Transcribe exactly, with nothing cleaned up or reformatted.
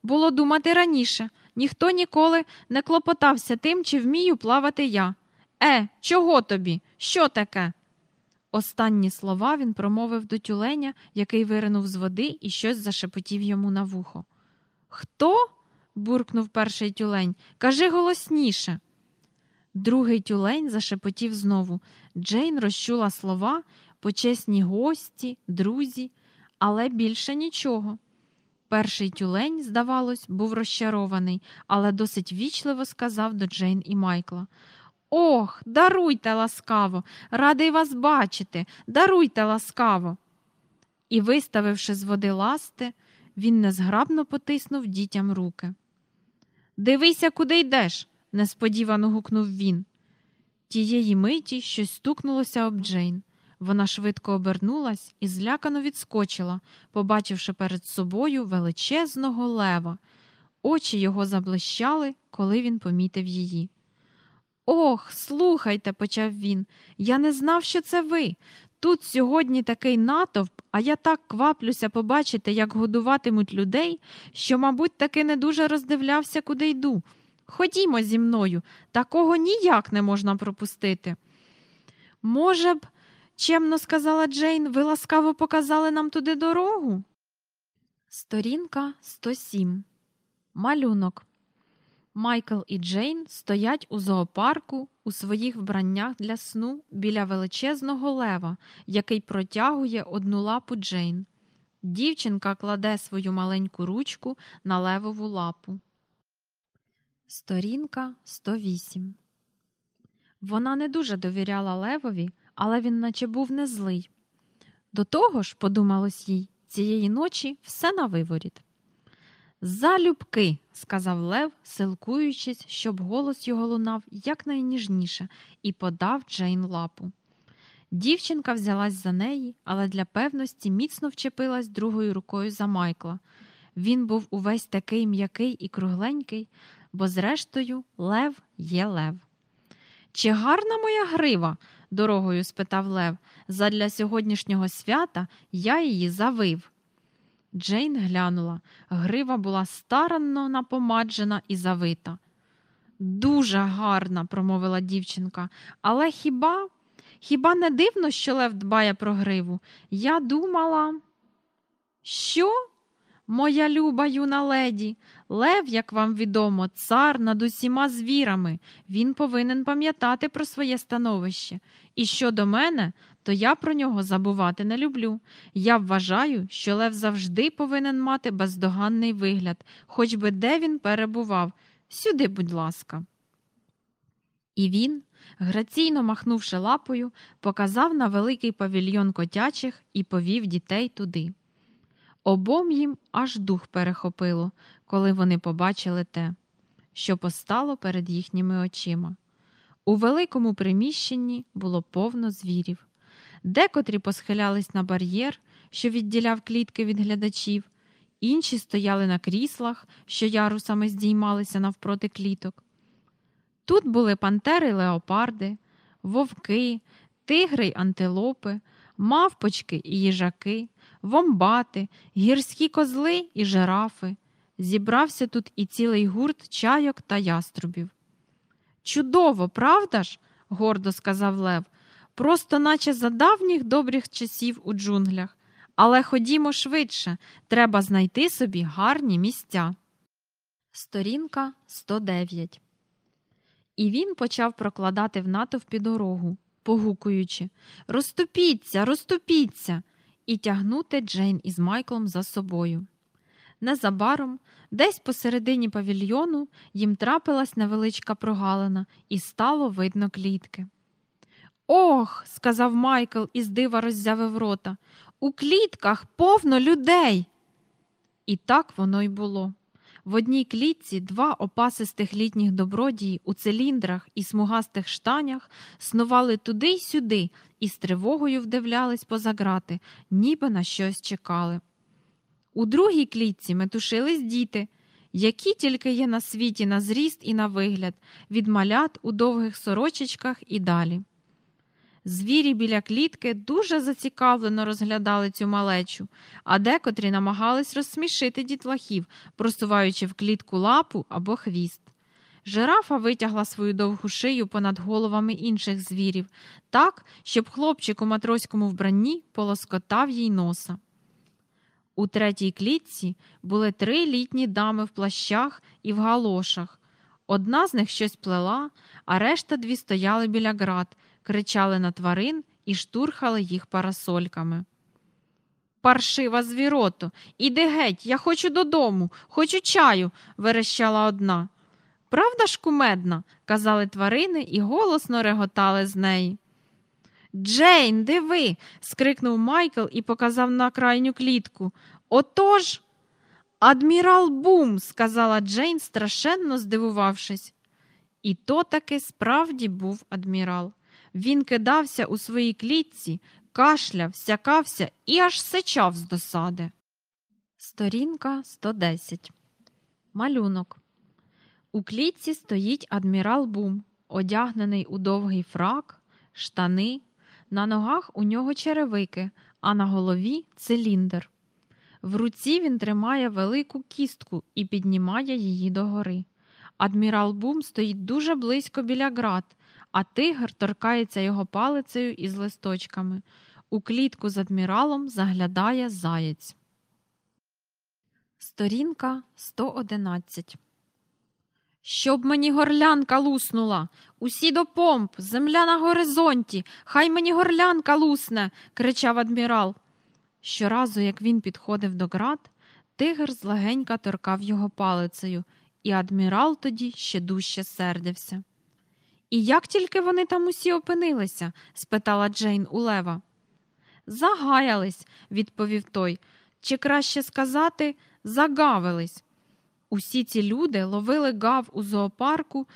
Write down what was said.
було думати раніше. Ніхто ніколи не клопотався тим, чи вмію плавати я. Е, чого тобі? Що таке? Останні слова він промовив до тюленя, який виринув з води і щось зашепотів йому на вухо. Хто? буркнув перший тюлень. Кажи голосніше. Другий тюлень зашепотів знову. Джейн розчула слова почесні гості, друзі, але більше нічого. Перший тюлень, здавалось, був розчарований, але досить вічливо сказав до Джейн і Майкла. Ох, даруйте ласкаво, радий вас бачити, даруйте ласкаво. І, виставивши з води ласти, він незграбно потиснув дітям руки. Дивися, куди йдеш, несподівано гукнув він. Тієї миті щось стукнулося об Джейн. Вона швидко обернулась і злякано відскочила, побачивши перед собою величезного лева. Очі його заблищали, коли він помітив її. «Ох, слухайте», – почав він, – «я не знав, що це ви. Тут сьогодні такий натовп, а я так кваплюся побачити, як годуватимуть людей, що, мабуть, таки не дуже роздивлявся, куди йду. Ходімо зі мною, такого ніяк не можна пропустити». «Може б, – чемно сказала Джейн, – ви ласкаво показали нам туди дорогу?» Сторінка сто сім. Малюнок. Майкл і Джейн стоять у зоопарку у своїх вбраннях для сну біля величезного лева, який протягує одну лапу Джейн. Дівчинка кладе свою маленьку ручку на левову лапу. Сторінка сто вісім. Вона не дуже довіряла левові, але він наче був не злий. До того ж, подумалось їй, цієї ночі все на виворіт. «Залюбки», – сказав лев, силкуючись, щоб голос його лунав якнайніжніше, і подав Джейн лапу. Дівчинка взялась за неї, але для певності міцно вчепилась другою рукою за Майкла. Він був увесь такий м'який і кругленький, бо, зрештою, лев є лев. «Чи гарна моя грива?» – дорогою спитав лев. «Задля сьогоднішнього свята я її завив». Джейн глянула. Грива була старанно напомаджена і завита. «Дуже гарна», – промовила дівчинка. «Але хіба, хіба не дивно, що лев дбає про гриву? Я думала...» «Що? Моя люба юна леді, лев, як вам відомо, цар над усіма звірами. Він повинен пам'ятати про своє становище. І щодо мене, то я про нього забувати не люблю. Я вважаю, що лев завжди повинен мати бездоганний вигляд, хоч би де він перебував. Сюди, будь ласка». І він, граційно махнувши лапою, показав на великий павільйон котячих і повів дітей туди. Обом їм аж дух перехопило, коли вони побачили те, що постало перед їхніми очима. У великому приміщенні було повно звірів. Декотрі посхилялись на бар'єр, що відділяв клітки від глядачів, інші стояли на кріслах, що ярусами здіймалися навпроти кліток. Тут були пантери й леопарди, вовки, тигри й антилопи, мавпочки і їжаки, вомбати, гірські козли і жирафи. Зібрався тут і цілий гурт чайок та яструбів. «Чудово, правда ж?» – гордо сказав лев. «Просто наче за давніх добрих часів у джунглях. Але ходімо швидше, треба знайти собі гарні місця». Сторінка сто дев'ять. І він почав прокладати в натовпі дорогу, погукуючи «Розступіться, розступіться!» і тягнути Джейн із Майклом за собою. Незабаром, десь посередині павільйону, їм трапилась невеличка прогалина і стало видно клітки. «Ох!» – сказав Майкл і з дива роззявив рота. «У клітках повно людей!» І так воно й було. В одній клітці два опасистих літніх добродії у циліндрах і смугастих штанях снували туди й сюди і з тривогою вдивлялись поза грати, ніби на щось чекали. У другій клітці метушились діти, які тільки є на світі на зріст і на вигляд, від малят у довгих сорочечках і далі. Звірі біля клітки дуже зацікавлено розглядали цю малечу, а декотрі намагались розсмішити дітлахів, просуваючи в клітку лапу або хвіст. Жирафа витягла свою довгу шию понад головами інших звірів, так, щоб хлопчик у матроському вбранні полоскотав їй носа. У третій клітці були три літні дами в плащах і в галошах. Одна з них щось плела, а решта дві стояли біля ґрат, кричали на тварин і штурхали їх парасольками. «Паршива звірото! Іди геть, я хочу додому, хочу чаю!» – верещала одна. «Правда ж кумедна?» – казали тварини і голосно реготали з неї. «Джейн, диви!» – скрикнув Майкл і показав на крайню клітку. «Отож!» «Адмірал Бум!» – сказала Джейн, страшенно здивувавшись. І то таки справді був адмірал. Він кидався у своїй клітці, кашляв, сякався і аж сичав з досади. Сторінка сто десять. Малюнок. У клітці стоїть адмірал Бум, одягнений у довгий фрак, штани, на ногах у нього черевики, а на голові циліндр. В руці він тримає велику кістку і піднімає її догори. Адмірал Бум стоїть дуже близько біля ґрат, а тигр торкається його палицею із листочками. У клітку з адміралом заглядає заєць. Сторінка сто одинадцять. «Щоб мені горлянка луснула! Усі до помп! Земля на горизонті! Хай мені горлянка лусне!» – кричав адмірал. Щоразу, як він підходив до ґрат, тигр злегенька торкав його палицею, і адмірал тоді ще дужче сердився. «І як тільки вони там усі опинилися?» – спитала Джейн у лева. «Загаялись», – відповів той, – «чи краще сказати, загавились». Усі ці люди ловили гав у зоопарку,